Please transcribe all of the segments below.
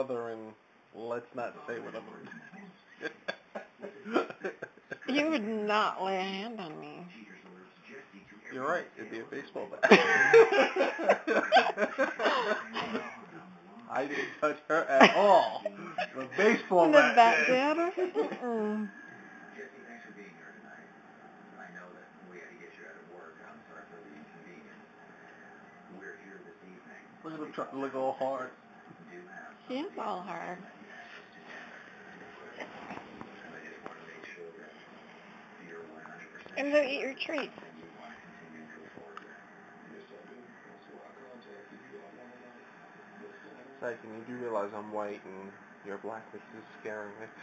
Other and let's not say whatever. You would not lay a hand on me. You're right. It'd be a baseball bat. I didn't touch her at all. The baseball The bat bat did. did? Mm-mm. Look at him trying to look all hard. He is all hard. And go eat your treats. Second, you do realize I'm white and you're black, which is scaring me.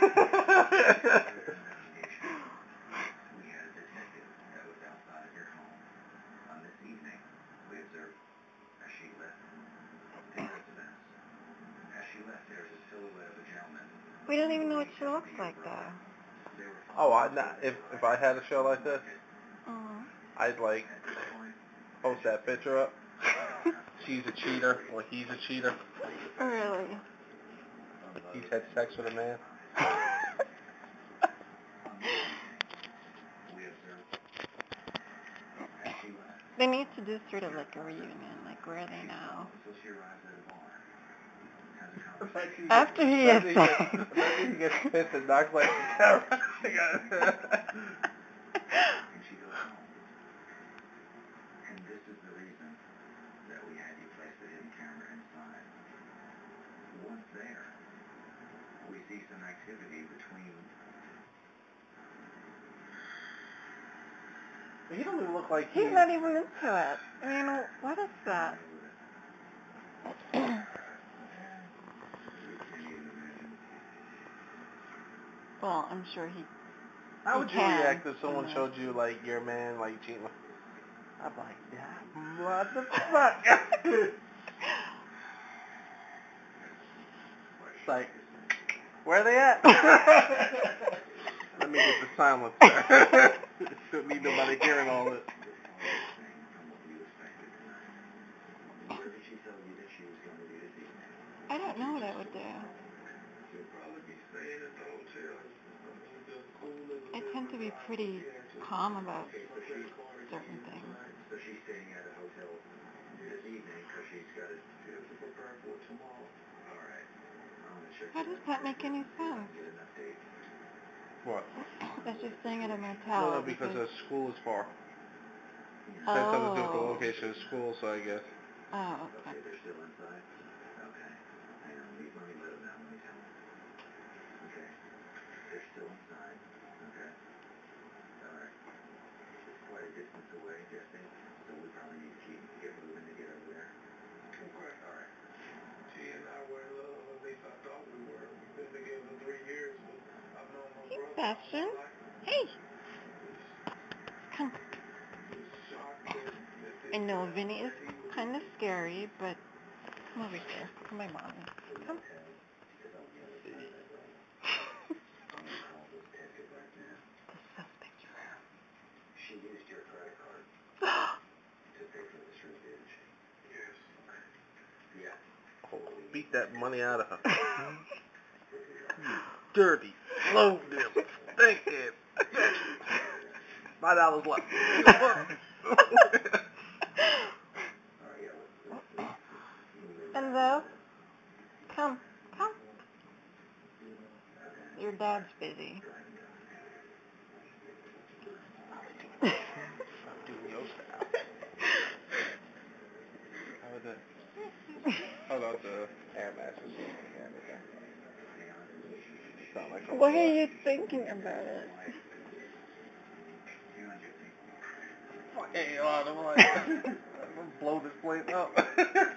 We don't even know what she looks like, though. Oh, if I had a show like this, I'd like post that picture up. She's a cheater, or he's a cheater. Really? He's had sex with a man. They need to do sort of like a reunion, like where are they now? After he gets he gets pissed and knocks like the camera. He don't even look like he's not even into it. I mean, what is that? Well, I'm sure he. How would you can. react if someone showed you like your man like cheating? I'm like, yeah, what the fuck? It's like, where are they at? Let me get the silence. Don't need nobody hearing all this. I don't know what I would do. I tend to be pretty calm about certain things. How does that make any sense? What? That's just staying at a motel. No, because the school is far. That's something to do with the location of school, so I guess. Oh, okay. Hey, Sebastian. Hey. Come. I know Vinny is kind of scary, but come over here. Come my mommy. Come. The suspect. Oh, beat that money out of her. Dirty, low dip, stinking. $5 left. Enzo, come. Your dad's busy. How about the air mattress? Why are you thinking about it? Fucking I'm like, blow this place up.